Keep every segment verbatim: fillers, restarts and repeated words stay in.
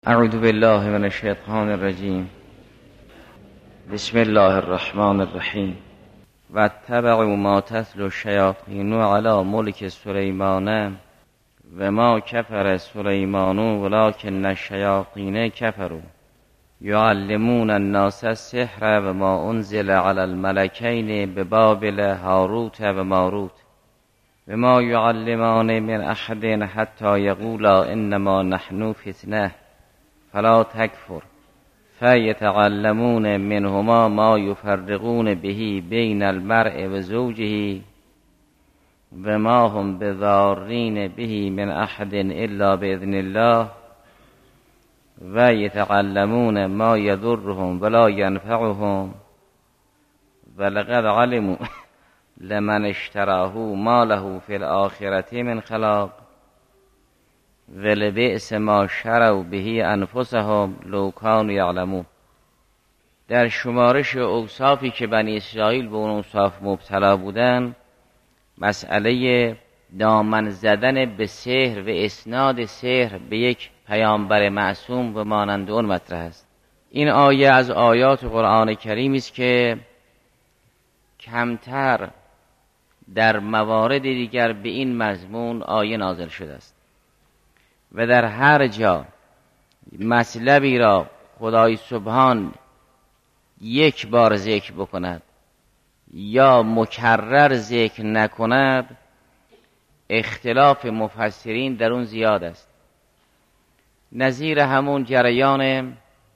اعوذ بالله من الشیطان الرجیم. بسم الله الرحمن الرحیم. واتبعوا ما تتلو الشیاطین علی ملک سلیمان و ما کفر سلیمان ولکن الشیاطین کفروا یعلمون الناس السحر و ما انزل علی الملکین ببابل هاروت و ماروت و ما یعلمان من احد حتی یقولا انما نحن فتنه فلا تکفر فیتعلمون منهما ما یفرقون به بین المرء و زوجه و ما هم بضارین به من احد الا باذن الله و یتعلمون ما یضرهم ولا ینفعهم ولقد علموا لمن اشتراه ما له فی الآخرة من خلاق ولبئس ما شروا به انفسهم لو کانوا یعلمون. در شمارش اوصافی که بنی اسرائیل به اون اوصاف مبتلا بودن، مسئله دامن زدن به سحر و اسناد سحر به یک پیامبر معصوم و مانند اون مطرح است. این آیه از آیات قرآن کریم است که کمتر در موارد دیگر به این مضمون آیه نازل شده است و در هر جا مطلبی را خدای سبحان یک بار ذکر بکند یا مکرر ذکر نکند، اختلاف مفسرین در اون زیاد است. نظیر همون جریان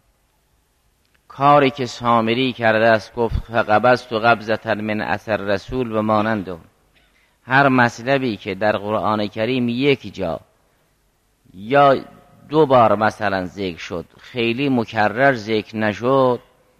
کاری که سامری کرده است، گفت فقبضت قبضة من اثر رسول و مانند اون. هر مطلبی که در قرآن کریم یک جا یا دو بار مثلا ذکر شد، خیلی مکرر ذکر نشد،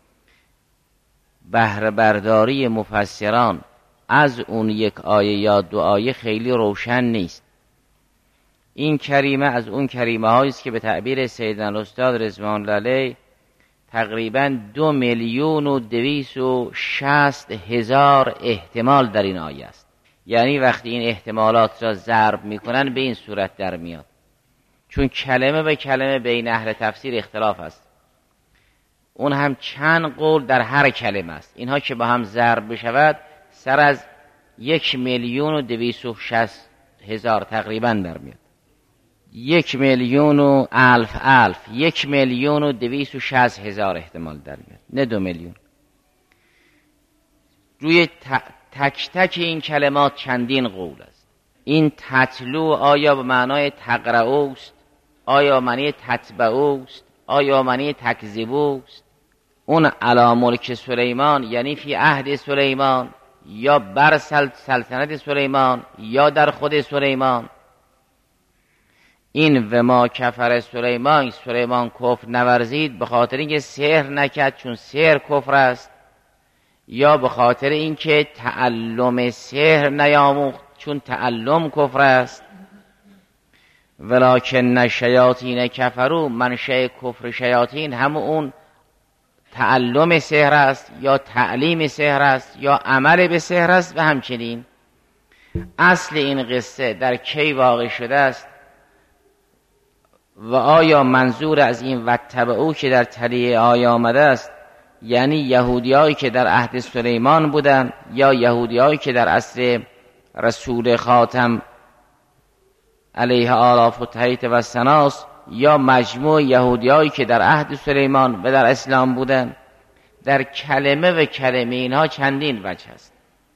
بهره برداری مفسران از اون یک آیه یا دو آیه خیلی روشن نیست. این کریمه از اون کریمه هایی است که به تعبیر سیدنا استاد رضوان الله علیه تقریبا دو میلیون و دویست و شصت هزار احتمال در این آیه است. یعنی وقتی این احتمالات را ضرب میکنن به این صورت در میاد، چون کلمه به کلمه بین اهل تفسیر اختلاف است. اون هم چند قول در هر کلمه است. اینها که با هم ضرب بشود سر از یک میلیون و دویست و شصت هزار تقریبا در میاد. یک میلیون و الف الف یک میلیون و دویست و شصت هزار احتمال در میاد، نه دو میلیون. روی تک تک این کلمات چندین قول است. این تتلو آیا به معنای تقرأ است، آیا معنی تتبع است، آیا معنی تکذیب است؟ اون علی ملک سلیمان یعنی فی عهد سلیمان یا بر سلطنت سلیمان یا در خود سلیمان. این و ما کفر سلیمان، سلیمان کفر نورزید به خاطر اینکه سحر نکرد چون سحر کفر است، یا به خاطر اینکه تعلم سحر نیاموخت چون تعلم کفر است. ولکن الشیاطین کفروا، منشأ کفر شیاطین هم اون تعلم سحر است یا تعلیم سحر است یا عمل به سحر است. و همچنین اصل این قصه در کی واقع شده است و آیا منظور از این واتبعوا که در تلیه آیه آمده است یعنی یهودیایی که در عهد سلیمان بودند یا یهودیایی که در عصر رسول خاتم علیه آلاف و تحیط و سناس، یا مجموع یهودیایی که در عهد سلیمان و در اسلام بودند؟ در کلمه و کلمه اینها چندین وجه است.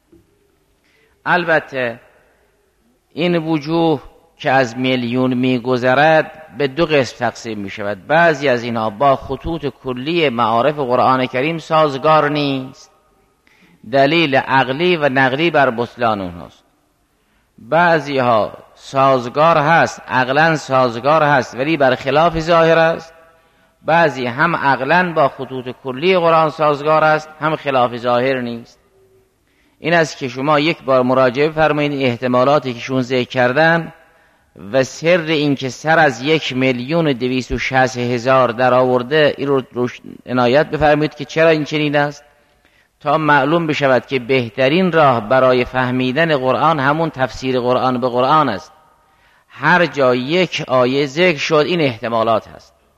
البته این وجوه که از میلیون میگذرد به دو قسم تقسیم می شود. بعضی از اینها با خطوط کلی معارف قرآن کریم سازگار نیست، دلیل عقلی و نقلی بر بطلان اونهاست. بعضی ها سازگار هست، عقلا سازگار هست ولی بر خلاف ظاهر است. بعضی هم عقلا با خطوط کلی قرآن سازگار است، هم خلاف ظاهر نیست. این است که شما یک بار مراجعه فرمایید احتمالاتی که شون ذکر کردن و سر این که سر از یک میلیون و دویست و شصت هزار در آورده، این رو عنایت بفرمایید که چرا این چنین است، تا معلوم بشود که بهترین راه برای فهمیدن قرآن همون تفسیر قرآن به قرآن است. هر جا یک آیه ذکر شد این احتمالات هست.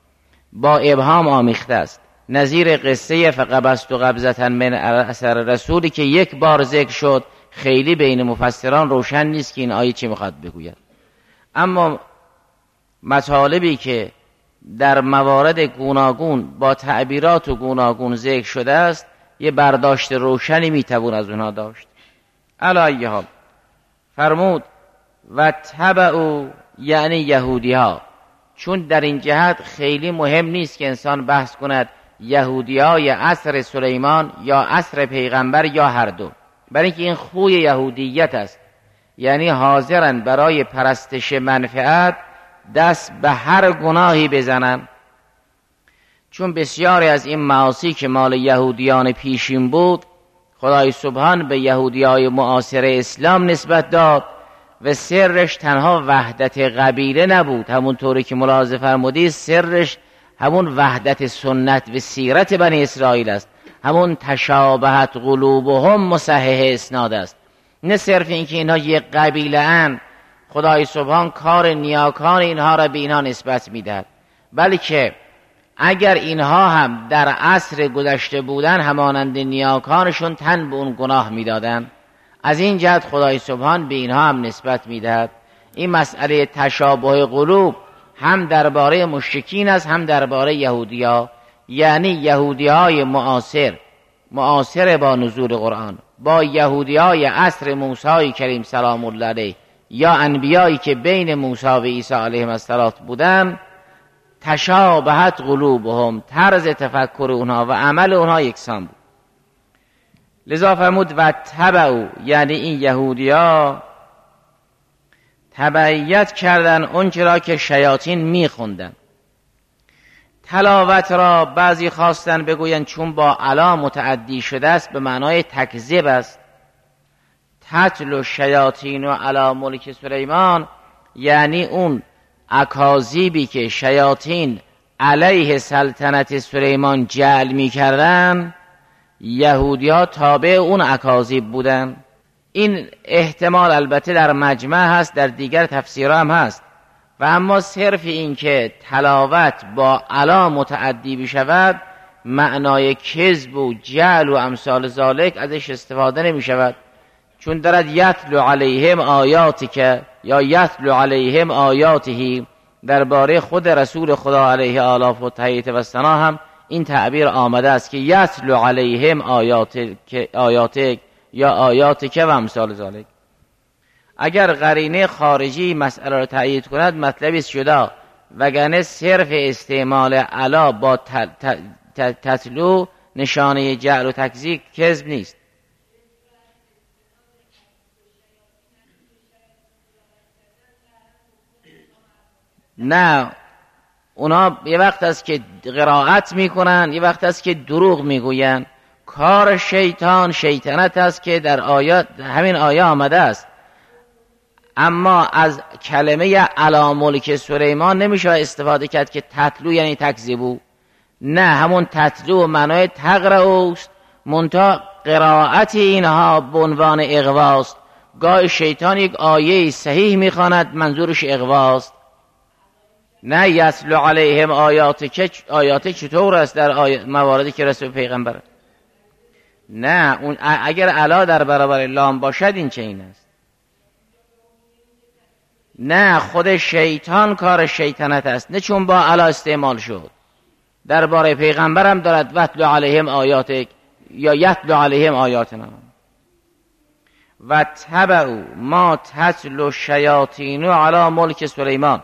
با ابهام آمیخته است، نظیر قصه فقبضت قبضة من اثر رسولی که یک بار ذکر شد. خیلی بین مفسران روشن نیست که این آیه چی میخواد بگوید، اما مطالبی که در موارد گوناگون با تعبیرات و گوناگون ذکر شده است یه برداشت روشنی میتوان از اونها داشت. علی ای حال فرمود و تبعوا یعنی یهودی ها، چون در این جهت خیلی مهم نیست که انسان بحث کند یهودی های عصر سلیمان یا عصر پیغمبر یا هر دو، برای اینکه این خوی یهودیت است، یعنی حاضرن برای پرستش منفعت دست به هر گناهی بزنن. چون بسیاری از این معاصی که مال یهودیان پیشین بود خدای سبحان به یهودیای معاصر اسلام نسبت داد و سرش تنها وحدت قبیله نبود، همونطوری که ملاحظه فرمودید سرش همون وحدت سنت و سیرت بنی اسرائیل است، همون تشابهت قلوبهم مصحح اسناد است، نه صرف اینکه اینها یک قبیله ان خدای سبحان کار نیاکان اینها را به اینها نسبت میدهد، بلکه اگر اینها هم در عصر گذشته بودن همانند نیاکانشون تن به اون گناه میدادن، از این جهت خدای سبحان به اینها هم نسبت میدهد. این مسئله تشابه قلوب هم درباره مشرکین است هم درباره یهودیا، یعنی یهودیای معاصر معاصر با نزول قرآن با یهودیای عصر موسی کریم سلام الله علیه یا انبیایی که بین موسی و عیسی علیهم السلام بودن، تشابهت قلوبهم، طرز تفکر اونها و عمل اونها یکسان بود. لذا فرمود و تبعوا یعنی این یهودیا تبعیت کردن اونچه را که شیاطین میخوندن. تلاوت را بعضی خواستن بگوین چون با علا متعدی شده است به معنای تکذیب است. تتل و شیاطین و علا ملک سلیمان یعنی اون اکاذیبی که شیاطین علیه سلطنت سلیمان جعل می کردن، یهودی ها تابع اون اکاذیب بودن. این احتمال البته در مجمع هست، در دیگر تفسیرها هم هست، و اما صرف این که تلاوت با علا متعدی بشود معنای کذب و جعل و امثال ذالک ازش استفاده نمی شود، چون دارد یتلو علیهم آیاتی که یا یتلو علیهم آیاته درباره خود رسول خدا علیه آلاف و تحییت و ثنا هم این تعبیر آمده است که یتلو علیهم آیاتک یا آیاتک و امثال ذالک. اگر قرینه خارجی مسئله را تأیید کند مطلبی است جدا، وگرنه صرف استعمال علا با تتلو نشانه جعل و تکذیب کذب نیست. نه، اونا یه وقت است که قرائت میکنن، یه وقت است که دروغ میگوین. کار شیطان شیطنت است که در آیات همین آیه آمده است، اما از کلمه علی ملک سلیمان نمیشه استفاده کرد که تتلو یعنی تکذیبو. نه، همون تتلو معنای تقرأ است، منتها قرائت اینها به عنوان اغواست. گاه شیطان یک آیه صحیح میخواند منظورش اغواست. نه یتلو علیهم آیات که آیات چطور است در آیات مواردی که رسول پیغمبر؟ نه، اون اگر علا در برابر لام باشد این چه این است؟ نه، خود شیطان کار شیطنت است، نه چون با علا استعمال شد. درباره پیغمبرم دارد وتلو علیهم آیاتک یا یتلو علیهم آیاتنا. و تبعوا ما تتلو شیاطین علی ملک سلیمان.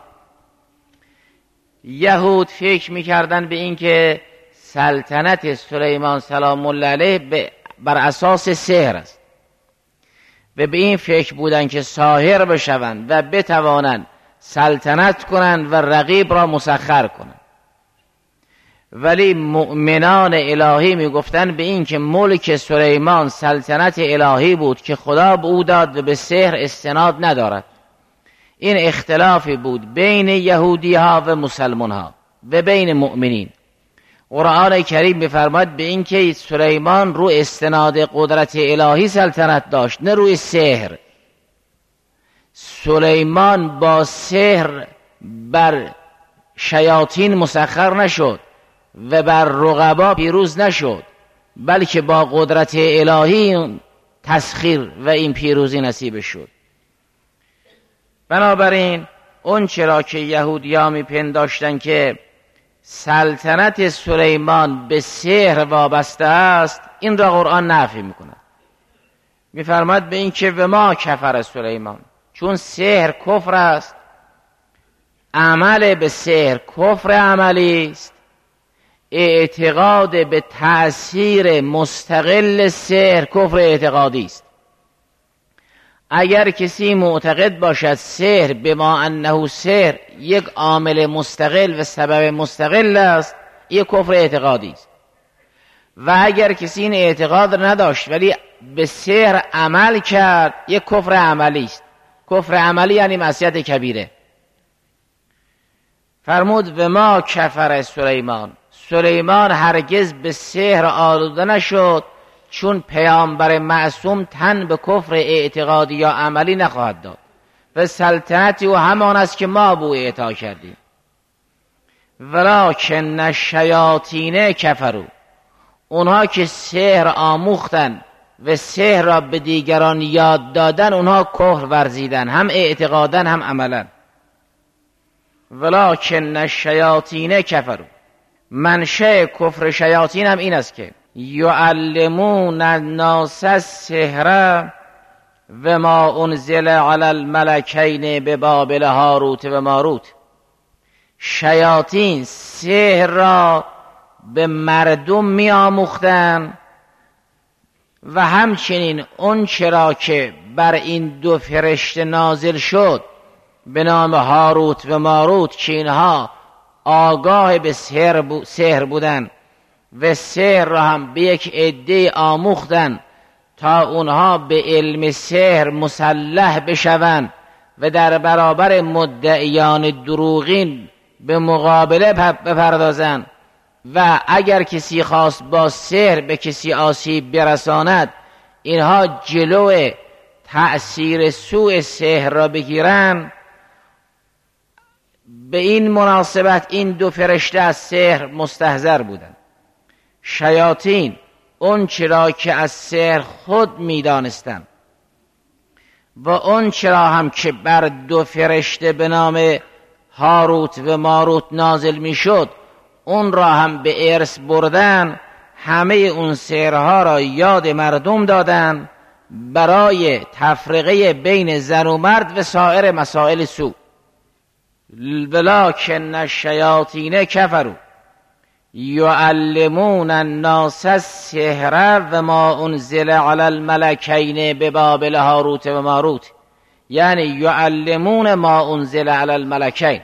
یهود فکر میکردن به این که سلطنت سلیمان سلام الله علیه بر اساس سحر است و به این فکر بودن که ساحر بشوند و بتوانند سلطنت کنند و رقیب را مسخر کنند. ولی مؤمنان الهی میگفتن به این که ملک سلیمان سلطنت الهی بود که خدا به او داد و به سحر استناد ندارد. این اختلافی بود بین یهودی ها و مسلمان ها و بین مؤمنین. قرآن کریم می‌فرماید به این که سلیمان رو استناد قدرت الهی سلطنت داشت، نه روی سحر. سلیمان با سحر بر شیاطین مسخر نشد و بر رقبا پیروز نشد، بلکه با قدرت الهی تسخیر و این پیروزی نصیب شد. بنابراین اون چرا که یهودی‌ها میپنداشتن که سلطنت سلیمان به سحر وابسته است، این را قرآن نفی میکند. میفرماد به این که و ما کفر سلیمان، چون سحر کفر است، عمل به سحر کفر عملی است، اعتقاد به تأثیر مستقل سحر کفر اعتقادی است. اگر کسی معتقد باشد سحر بما انه سحر یک عامل مستقل و سبب مستقل است، یک کفر اعتقادی است. و اگر کسی این اعتقاد نداشت ولی به سحر عمل کرد، یک کفر عملی است. کفر عملی یعنی معصیت کبیره. فرمود و ما کفر سلیمان، سلیمان هرگز به سحر آلوده نشد، چون پیامبر معصوم تن به کفر اعتقادی یا عملی نخواهد داد و سلطنتی او همان است که ما بو اعطا کردیم. ولکن الشیاطین کفروا، اونها که سحر آموختن و سحر را به دیگران یاد دادن، اونها کفر ورزیدن، هم اعتقادن هم عملا. ولکن الشیاطین کفروا، منشأ کفر شیاطین هم این است که یعلمون الناس السحر و ما انزل علی الملکین ببابل هاروت و ماروت. شیاطین سحر را به مردم می آموختن و همچنین اون چرا که بر این دو فرشته نازل شد به نام هاروت و ماروت که اینها آگاه به سحر بودن و سحر را هم به یک عده آموختن تا اونها به علم سحر مسلح بشوند و در برابر مدعیان دروغین به مقابله بپردازند و اگر کسی خواست با سحر به کسی آسیب برساند، اینها جلو تأثیر سوء سحر را بگیرند. به این مناسبت این دو فرشته از سحر مستحضر بودند. شیاطین اون چرا که از سحر خود میدانستند و اون چرا هم که بر دو فرشته به نام هاروت و ماروت نازل میشد، اون را هم به ارث بردن، همه اون سحرها را یاد مردم دادن برای تفرقه بین زن و مرد و سایر مسائل سوء. ولکن الشیاطین کفروا یعلمون الناس السحر و ما انزل علی الملکین ببابل هاروت و ماروت، یعنی یعلمون ما انزل علی الملکین.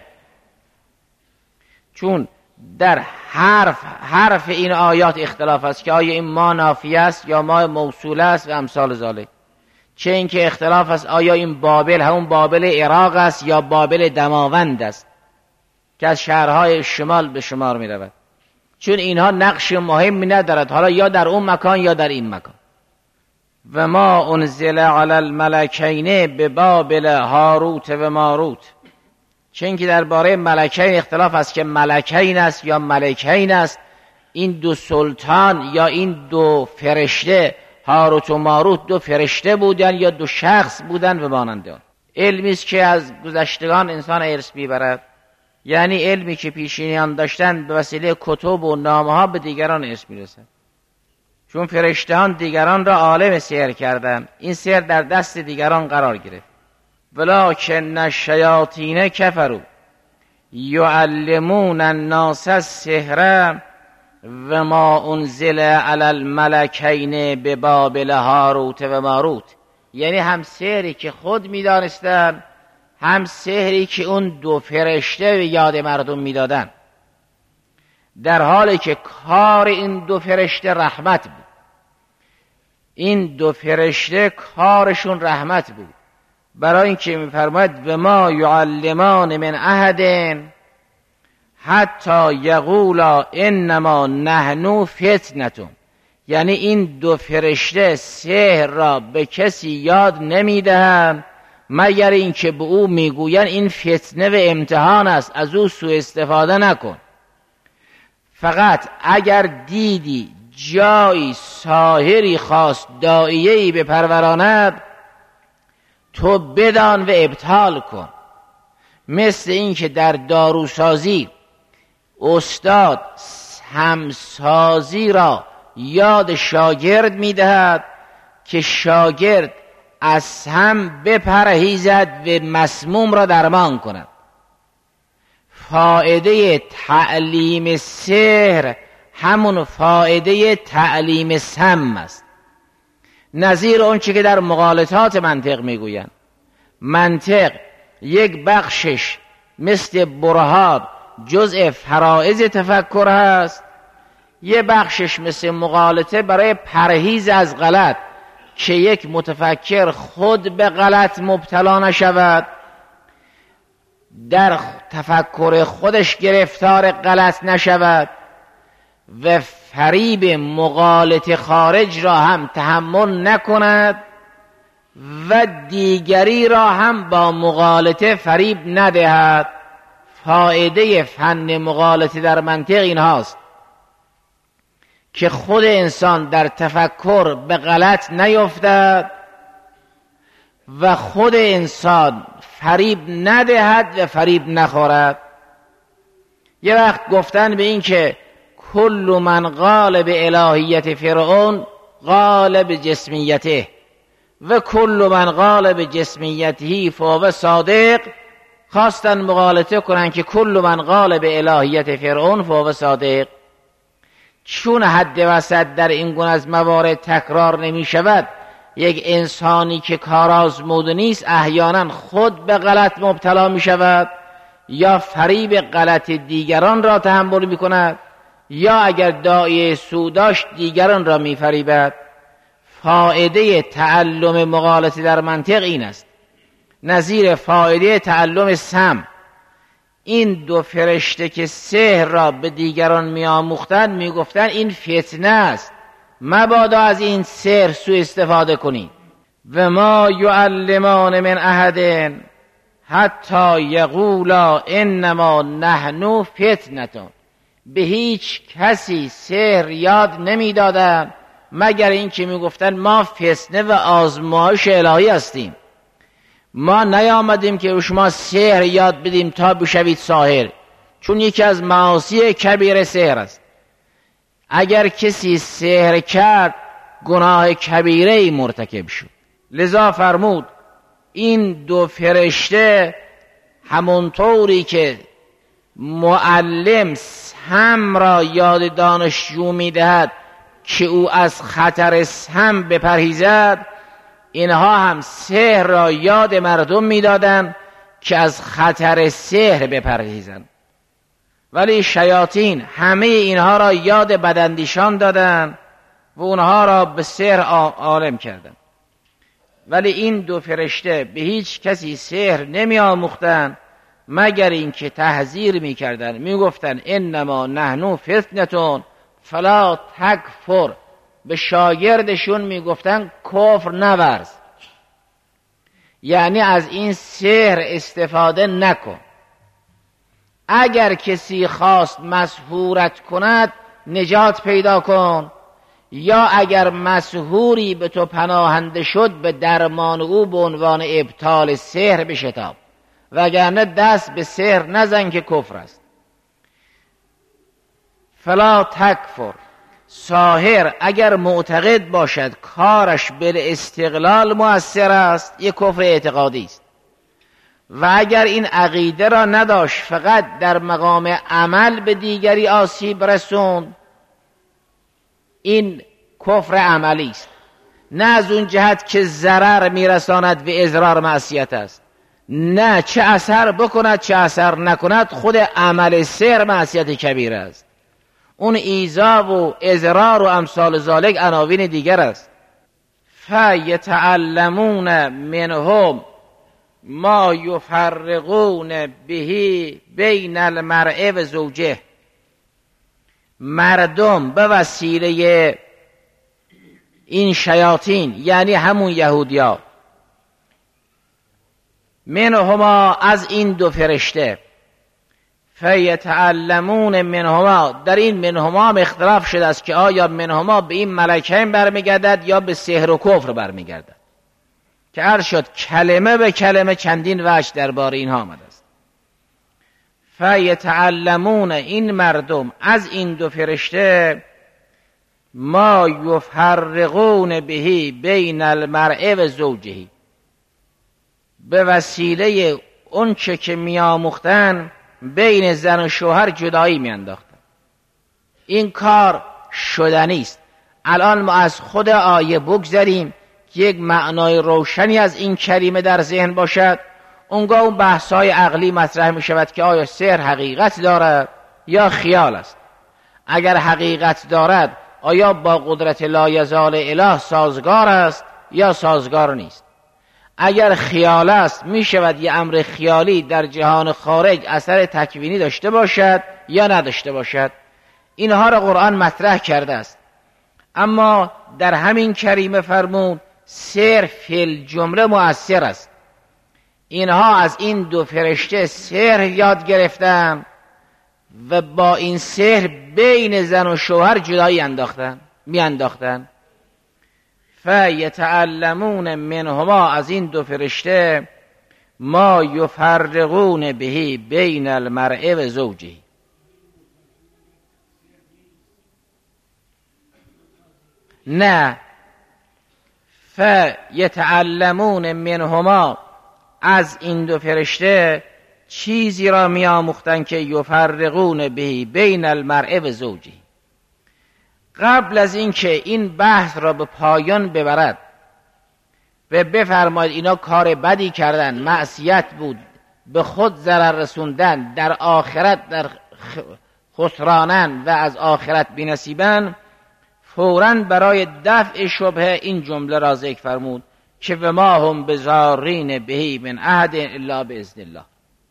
چون در حرف حرف این آیات اختلاف است که آیا این ما نافیه است یا ما موصوله است و امثال ذالک. چه اینکه اختلاف است آیا این بابل همون بابل عراق است یا بابل دماوند است که از شهرهای شمال به شمار می رود، چون اینها نقش مهمی ندارد، حالا یا در اون مکان یا در این مکان. و ما انزل علی الملکین ببابل هاروت و ماروت، چون اینکه درباره ملکین اختلاف است که ملکین است یا ملکین است. این دو سلطان یا این دو فرشته هاروت و ماروت دو فرشته بودن یا دو شخص بودن و مانند آن. علمی است که از گذشتگان انسان ارث میبرد، یعنی علمی که پیشینیان داشتن به وسیله کتب و نامه‌ها به دیگران ارث میرسد. چون فرشتهان دیگران را عالم سحر کردند، این سحر در دست دیگران قرار گرفت. ولکن الشیاطین کفروا یعلمون الناس السحر و ما انزل علی الملکین ببابل هاروت و ماروت، یعنی هم سحری که خود میدانستند، هم سحری که اون دو فرشته به یاد مردم میدادن، در حالی که کار این دو فرشته رحمت بود. این دو فرشته کارشون رحمت بود، برای اینکه میفرماید و ما یعلمان من احد حتی یقولا انما نحن فتنتون، یعنی این دو فرشته سحر را به کسی یاد نمیدهند مگر اینکه به او میگوین این فتنه و امتحان است، از او سوء استفاده نکن. فقط اگر دیدی جایی ساحری خواست داعیه‌ای بپروراند، تو بدان و ابطال کن. مثل این که در داروسازی استاد همسازی را یاد شاگرد میدهد که شاگرد از هم بپرهیزد و مسموم را درمان کند. فایده تعلیم سحر همون فایده تعلیم سم است. نظیر اون چی که در مغالطات منطق میگویند. منطق یک بخشش مثل برهان جزء فرائض تفکر هست، یه بخشش مثل مغالطه برای پرهیز از غلط که یک متفکر خود به غلط مبتلا نشود، در تفکر خودش گرفتار غلط نشود و فریب مغالطه خارج را هم تحمل نکند و دیگری را هم با مغالطه فریب ندهد. فایده فن مغالطه در منطق این هاست که خود انسان در تفکر به غلط نیفتد و خود انسان فریب ندهد و فریب نخورد. یه وقت گفتن به این که کل من قال به الهیت فرعون قال به جسمیته و کل من قال به جسمیته فهو صادق، خواستن مغالطه کنن که کل من قال به الهیت فرعون فهو صادق. چون حد وسط در این گونه از موارد تکرار نمی شود، یک انسانی که کارآزموده نیست احیانا خود به غلط مبتلا می شود یا فریب غلط دیگران را تحمل می کند یا اگر داعیه سو داشت دیگران را می فریبد. فایده تعلم مغالطه در منطق این است، نظیر فایده تعلم سم. این دو فرشته که سحر را به دیگران می آموختن می گفتن این فتنه است، مبادا از این سحر سوء استفاده کنید. و ما یعلمان من احد حتی یقولا انما نحن فتنتون. به هیچ کسی سحر یاد نمی دادن مگر این که می گفتن ما فتنه و آزمایش الهی هستیم. ما نیامدیم که شما سحر یاد بدیم تا بشوید ساحر، چون یکی از معاصی کبیر سحر است. اگر کسی سحر کرد گناه کبیره ای مرتکب شد. لذا فرمود این دو فرشته همونطوری که معلم سم را یاد دانشجو میدهد که او از خطر سم بپرهیزد، اینها هم سحر را یاد مردم میدادند که از خطر سحر بپرهیزند. ولی شیاطین همه اینها را یاد بداندیشان دادند و اونها را به سحر عالم کردند. ولی این دو فرشته به هیچ کسی سحر نمی آموختند مگر اینکه تحذیر میکردند، میگفتند انما نحن فتنتون فلا تکفر. به شاگردشون میگفتن کفر نورز، یعنی از این سحر استفاده نکن. اگر کسی خواست مسحورت کند نجات پیدا کن، یا اگر مسحوری به تو پناهنده شد به درمان او به عنوان ابطال سحر بشتاب، وگرنه دست به سحر نزن که کفر است. فلا تکفر. ساحر اگر معتقد باشد کارش به استقلال مؤثر است، یک کفر اعتقادی است، و اگر این عقیده را نداشت فقط در مقام عمل به دیگری آسیب رسوند، این کفر عملی است، نه از اون جهت که ضرر میرساند و اضرار معصیت است. نه، چه اثر بکند چه اثر نکند، خود عمل سحر معصیت کبیره است. اون ایذا و اضرار و امثال ذالک عناوین دیگر است. فیتعلمون منهم ما یفرقون به بین المرء و زوجه. مردم به وسیله این شیاطین، یعنی همون یهودیا، منهما از این دو فرشته، فیتعلمون منهما، در این منهما هم اختلاف شده است که آیا منهما به این ملکین برمیگردد یا به سحر و کفر برمیگردد، که عرض شد کلمه به کلمه چندین وجه درباره اینها آمده است. فیتعلمون، این مردم از این دو فرشته، ما یفرقون بهی بین المرء و زوجه، به وسیله اون چه که میآموختن بین زن و شوهر جدایی میانداختن. این کار شدنی است. الان ما از خود آیه بگذریم که یک معنای روشنی از این کلمه در ذهن باشد، اونگاه اون بحث‌های عقلی مطرح می شود که آیا سحر حقیقت دارد یا خیال است. اگر حقیقت دارد آیا با قدرت لایزال اله سازگار است یا سازگار نیست. اگر خیال است می شود یه امر خیالی در جهان خارج اثر تکوینی داشته باشد یا نداشته باشد. اینها را قرآن مطرح کرده است. اما در همین کریمه فرمود سحر فی الجمله مؤثر است. اینها از این دو فرشته سحر یاد گرفتن و با این سحر بین زن و شوهر جدایی انداختن می انداختن. فیتعلمون منهما، از این دو فرشته، ما یفرقون بهی بین المرء و زوجه. نه، فیتعلمون منهما، از این دو فرشته چیزی را می آموختن که یفرقون بهی بین المرء و زوجه. قبل از اینکه این بحث را به پایان ببرد و بفرماید اینا کار بدی کردن، معصیت بود، به خود ضرر رسوندن، در آخرت در خسرانن و از آخرت بی‌نصیبن، فوراً برای دفع شبهه این جمله را ذکر فرمود که و ما هم بضارین بهی من احد الا باذن الله.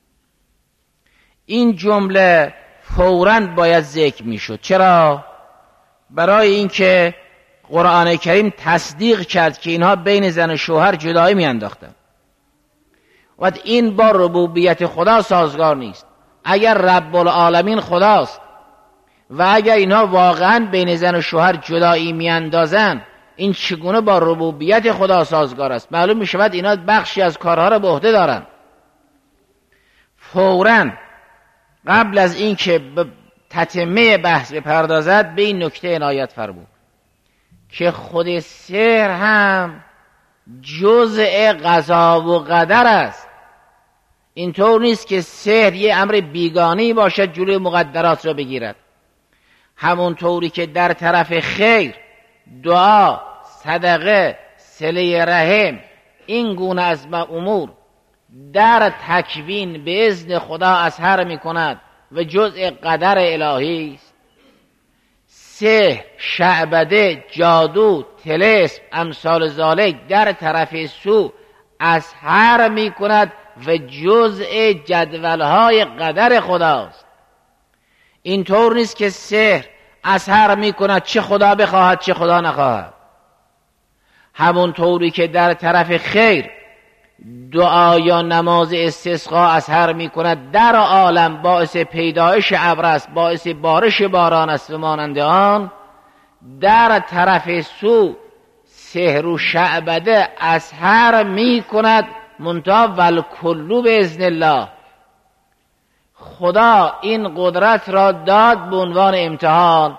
این جمله فوراً باید ذکر میشد. چرا؟ برای اینکه قرآن کریم تصدیق کرد که اینها بین زن و شوهر جدایی میانداختن و این با ربوبیت خدا سازگار نیست. اگر رب العالمین خداست و اگر اینها واقعا بین زن و شوهر جدایی میاندازن، این چگونه با ربوبیت خدا سازگار است؟ معلوم می شود اینا بخشی از کارها را به عهده دارن. فوراً قبل از این که به تتمه بحث بپردازد به این نکته عنایت فرمود که خود سحر هم جزء قضا و قدر است. اینطور نیست که سحر یه امر بیگانه‌ای باشد جلوی مقدرات را بگیرد. همونطوری که در طرف خیر، دعا، صدقه، صله رحم، این گونه از امور در تکوین به اذن خدا اثر می کند و جزء قدر الهی است، سحر، شعبده، جادو، طلسم، امثال ذالک در طرف سو اثر می کند و جزء جدولهای قدر خداست. اینطور نیست که سحر اثر می کند چه خدا بخواهد چه خدا نخواهد. همونطوری که در طرف خیر، دعا یا نماز استسقا اثر می کند در عالم، باعث پیدایش ابر است، باعث بارش باران است و مانند آن، در طرف سو سحر و شعبده اثر می کند، منتها والکل باذن الله. خدا این قدرت را داد به عنوان امتحان،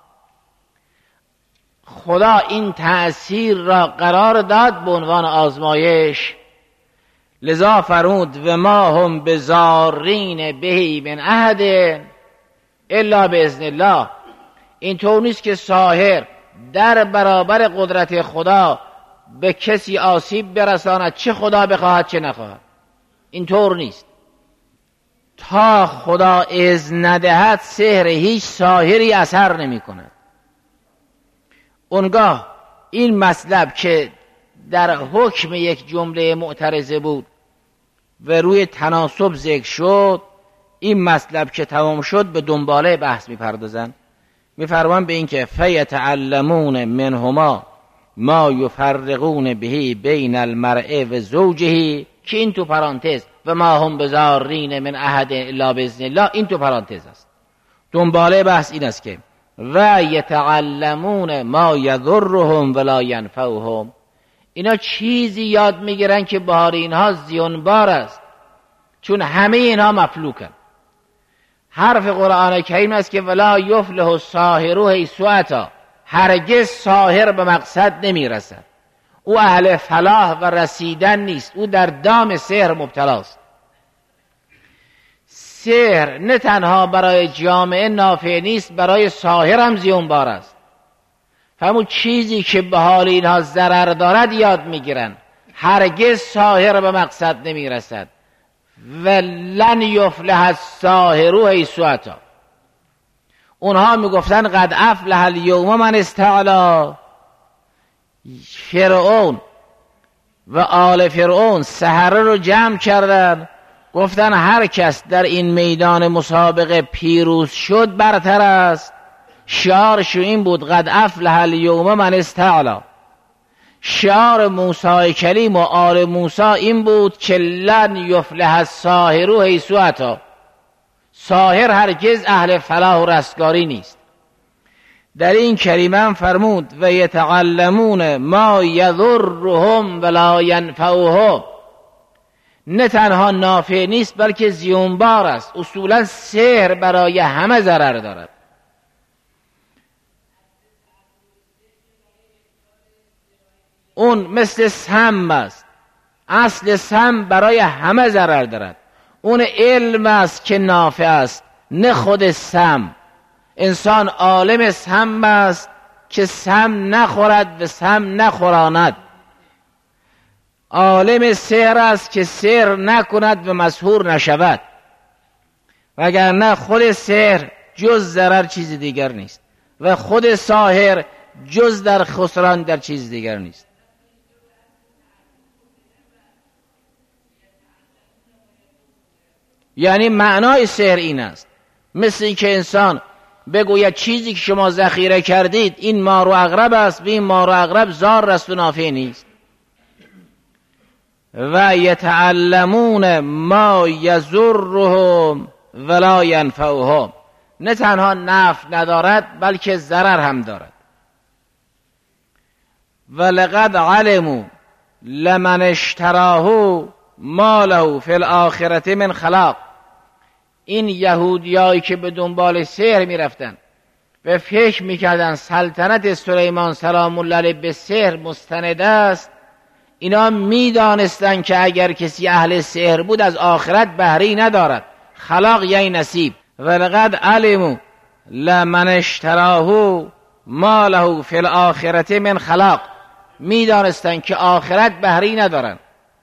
خدا این تأثیر را قرار داد به عنوان آزمایش. لذا فرمود و ما هم بضارین بهی من احد الا باذن الله. این طور نیست که ساحر در برابر قدرت خدا به کسی آسیب برساند چه خدا بخواهد چه نخواهد. این طور نیست. تا خدا اذن ندهد سحر هیچ ساحری اثر نمی کند. اونگاه این مطلب که در حکم یک جمله معترضه بود و روی تناسب ذکر شد، این مطلب که تمام شد به دنباله بحث میپردازن، میفرمان به این که فیتعلمون منهما ما یفرقون بهی بین المرء و زوجه، که این تو پرانتز و ما هم بزارین من احد الا باذن الله، این تو پرانتز است. دنباله بحث این است که و یتعلمون ما یضرهم ولا ینفعهم، اینا چیزی یاد میگیرن که بار اینها زیانبار است، چون همه اینها مفلوکن. حرف قرآن کریم است که ولا یفلح الساحر حیث اتى، هرگز ساحر به مقصد نمیرسد. او اهل فلاح و رسیدن نیست، او در دام سحر مبتلاست. سحر نه تنها برای جامعه نافع نیست، برای ساحر هم زیانبار است. همون چیزی که به حال اینها ضرر دارد یاد میگیرن. هرگز ساحر به مقصد نمیرسد. ولن یفلح الساحر حیث اتى، اونها میگفتن قد افلح الیوم من استعلا. فرعون و آل فرعون سحره رو جمع کردن، گفتن هر کس در این میدان مسابقه پیروز شد برتر است. شعارش این بود قد افلح الیوم من استعلا. شعار موسی کلیم و آل موسی این بود که لن یفلح الساحر حیث اتى، ساحر هرگز اهل فلاح و رستگاری نیست. در این کریمه فرمود و یتعلمون ما یضرهم ولا ینفعهم، نه تنها نافع نیست بلکه زیانبار است. اصولا سحر برای همه ضرر دارد. اون مثل سم است، اصل سم برای همه ضرر دارد. اون علم است که نافع است، نه خود سم. انسان عالم سم است که سم نخورد و سم نخوراند. عالم سحر است که سحر نکند و مسحور نشود، وگرنه خود سحر جز ضرر چیز دیگر نیست و خود ساحر جز در خسران در چیز دیگر نیست. یعنی معنای سحر این است، مثل این که انسان بگوید چیزی که شما ذخیره کردید این مار و عقرب است و این مار و عقرب زار است و نافع نیست. و یتعلمون ما یضرهم ولا ینفعهم، نه تنها نفع ندارد بلکه ضرر هم دارد. ولقد علموا لمن اشتراه ما له فی الاخرة من خلاق. این یهودیایی که به دنبال سحر میرفتن و فکر میکردن سلطنت سلیمان سلام الله علیه به سحر مستند است، اینا میدانستن که اگر کسی اهل سحر بود از آخرت بهره ندارد. خلاق یعنی نصیب. ولقد علموا لمن اشتراه ما له فی الاخرة من خلاق، میدانستن که آخرت بهره ندارن.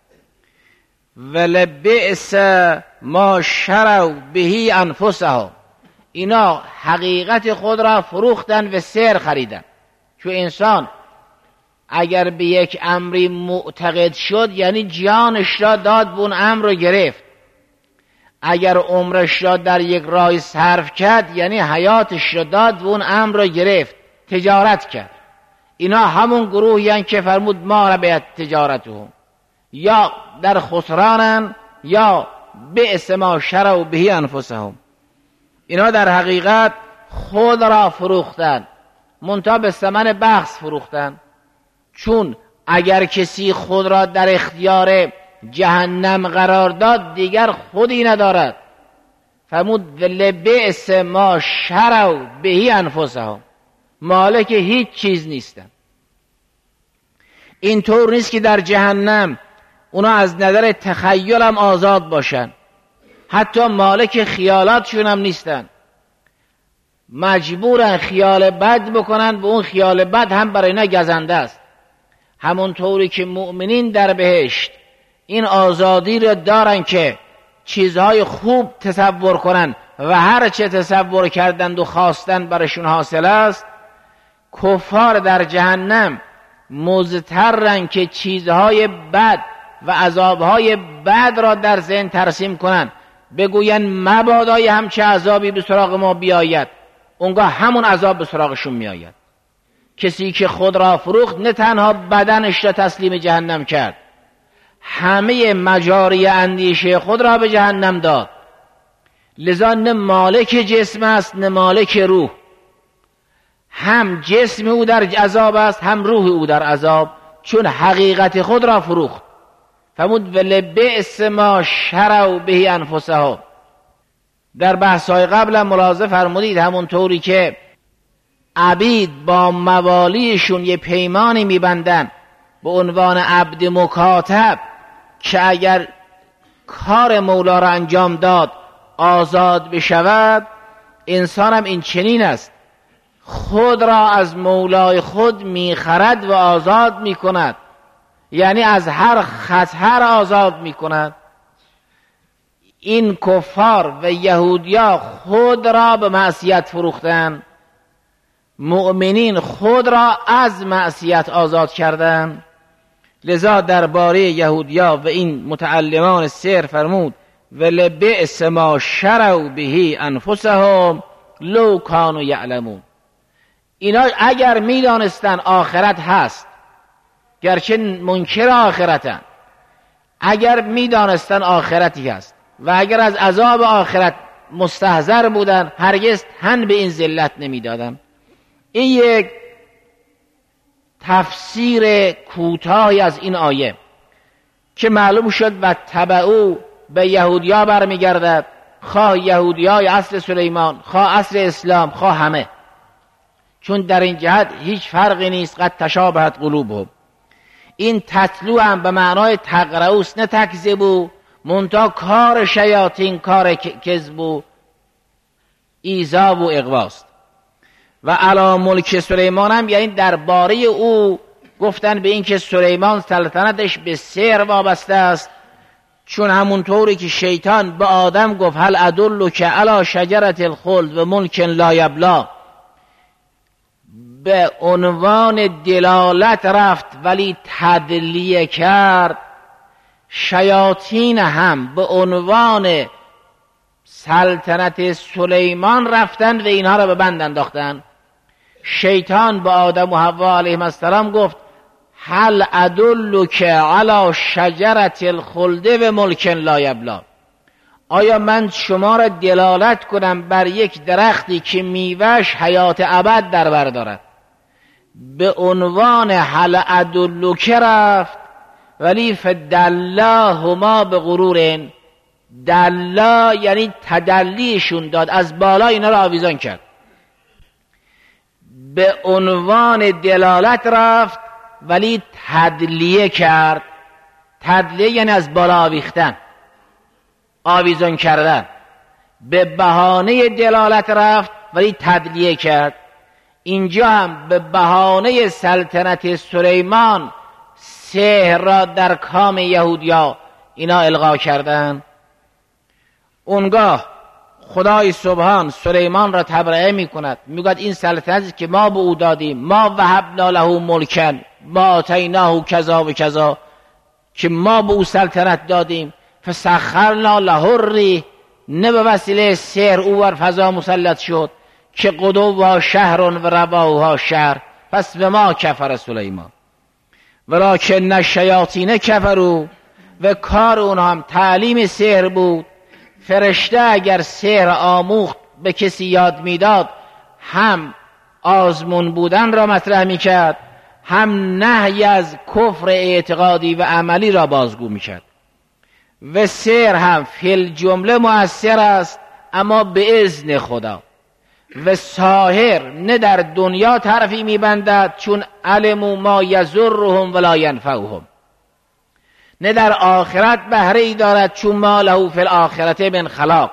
ولبئس ما شروا به انفسهم، اینا حقیقت خود را فروختن و سحر خریدن. چون انسان اگر به یک امری معتقد شد یعنی جانش را داد و اون امر رو گرفت. اگر عمرش را در یک راه صرف کرد یعنی حیاتش را داد و اون امر رو گرفت، تجارت کرد. اینا همون گروهی هستند که فرمود ما ربحت تجارتهم، یا در خسرانن یا بئس ما شروا به انفسهم. اینا در حقیقت خود را فروختن، منتها به ثمن بخس فروختن. چون اگر کسی خود را در اختیار جهنم قرار داد دیگر خودی ندارد. فرمود لبئس ما شروا به انفسهم، مالک هیچ چیز نیستن. این طور نیست که در جهنم اونا از نظر تخیل هم آزاد باشن، حتی مالک خیالاتشون هم نیستن. مجبورن خیال بد بکنن و اون خیال بد هم برای اینا گزنده است. همون طوری که مؤمنین در بهشت این آزادی را دارن که چیزهای خوب تصور کنن و هر چه تصور کردند و خواستن برشون حاصل است، کفار در جهنم مضطرن که چیزهای بد و عذابهای بد را در ذهن ترسیم کنن، بگوین مبادای همچه عذابی به سراغ ما بیاید، اونگاه همون عذاب به سراغشون میآید. کسی که خود را فروخت نه تنها بدنش را تسلیم جهنم کرد، همه مجاری اندیشه خود را به جهنم داد. لذا نه مالک جسم است نه مالک روح، هم جسم او در عذاب است هم روح او در عذاب، چون حقیقت خود را فروخت. فرمود ولبئس ما شروا به انفسهم. در بحث‌های قبل هم ملاحظه فرمودید همونطوری که عبید با موالیشون یه پیمانی میبندن به عنوان عبد مکاتب که اگر کار مولا را انجام داد آزاد بشود، انسان هم این چنین است، خود را از مولای خود میخرد و آزاد میکند، یعنی از هر خطر آزاد میکند. این کفار و یهودیا خود را به معصیت فروختن، مؤمنین خود را از معصیت آزاد کردن. لذا درباره یهودیا و این متعلمان سحر فرمود ولبئس ما شروا به انفسهم لو کانوا یعلمون. اینا اگر میدانستن آخرت هست، گرچه منکر آخرتن، اگر میدانستن آخرتی هست و اگر از عذاب آخرت مستحضر بودن، هرگز تن به این ذلت نمیدادن. این یک تفسیر کوتاهی از این آیه که معلوم شد و تبعو به یهودیا برمیگردد، خواه یهودیای اصل سلیمان، خواه اصل اسلام، خواه همه، چون در این جهت هیچ فرقی نیست. قد تشابهت قلوبهم. این تتلو هم به معنای تقرؤوس نه تکذبو، منتها کار شیاطین کار کذب و ایذا و اغواست. و علی ملک سلیمان هم یعنی درباره او گفتن به این که سلیمان سلطنتش به سحر وابسته است، چون همونطوری که شیطان به آدم گفت هل ادلک علی شجرة الخلد و ملک لا یبلی، به عنوان دلالت رفت ولی تدلیه کرد. شیاطین هم به عنوان سلطنت سلیمان رفتند و اینها را به بند انداختند. شیطان به آدم و حوا علیهم السلام گفت هل ادلک علی شجرة الخلد و ملک لا یبلی، آیا من شما را دلالت کنم بر یک درختی که میوهش حیات ابد در بر دارد؟ به عنوان هل ادلک رفت ولی فدلاهما به غرور. دلا یعنی تدلیشون داد، از بالا اینا را آویزان کرد. به عنوان دلالت رفت ولی تدلیه کرد. تدلیه یعنی از بالا آویختن، آویزان کردن. به بهانه دلالت رفت ولی تدلیه کرد. اینجا هم به بهانه سلطنت سلیمان سحر را در کام یهودیا اینا القا کردن. اونگاه خدای سبحان سلیمان را تبرئه می کند، می گوید این سلطنتی که ما به او دادیم، ما وهبنا له ملکن ما آتیناه کذا و کذا، که ما به او سلطنت دادیم، فسخرنا له الریح، نه به وسیله سحر او بر فضا مسلط شد که غدوها شهر و رواها شهر، پس به ما کفر سلیمان ولکن الشیاطین کفروا، و کار اونها هم تعلیم سحر بود. فرشته اگر سحر آموخت به کسی یاد میداد، هم آزمون بودن را مطرح میکرد، هم نهی از کفر اعتقادی و عملی را بازگو میکرد. و سحر هم فی الجمله مؤثر است اما به اذن خدا. و ساحر نه در دنیا طرفی میبندد چون علموا ما یضرهم ولا ینفعهم، نه در آخرت بهره ای دارد چون ما له فی الاخرة من خلاق.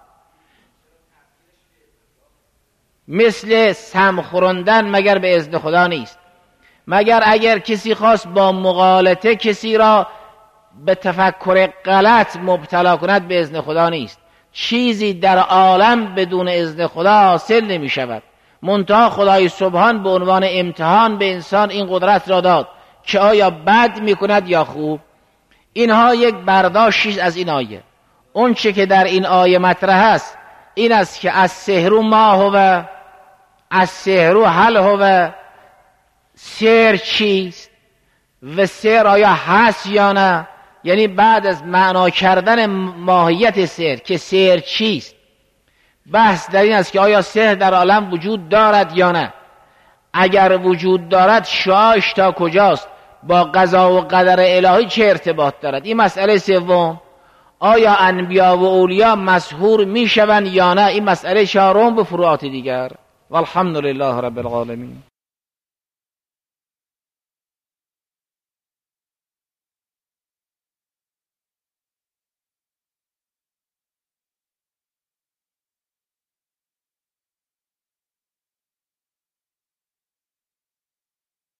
مثل سم خوردن مگر به اذن خدا نیست، مگر اگر کسی خواست با مغالطه کسی را به تفکر غلط مبتلا کند، به اذن خدا نیست. چیزی در عالم بدون اذن خدا حاصل نمی شود. منتها خدای سبحان به عنوان امتحان به انسان این قدرت را داد که آیا بد می کند یا خوب. اینها یک برداشتی از این آیه. اون چه که در این آیه مطرح است این است که از سحر ما هو، از سحر هل هو، سحر چیست و سحر آیا هست یا نه، یعنی بعد از معنا کردن ماهیت سحر که سحر چیست، بحث در این است که آیا سحر در عالم وجود دارد یا نه. اگر وجود دارد شعاعش تا کجاست، با قضا و قدر الهی چه ارتباط دارد. این مسئله سوم. آیا انبیا و اولیا مسحور میشوند یا نه. این مسئله چهارم به فروعات دیگر. والحمد لله رب العالمین.